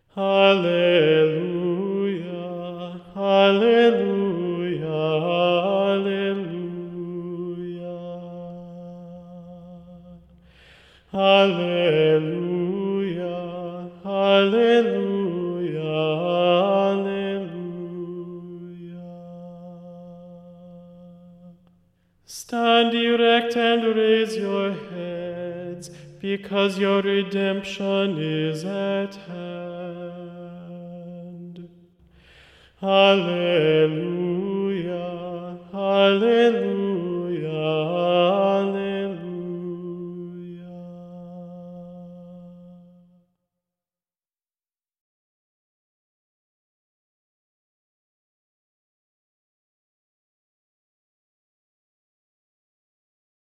Alleluia, alleluia, alleluia. Alleluia, alleluia, alleluia. Stand erect and raise your heads, because your redemption is at hand. Alleluia, alleluia.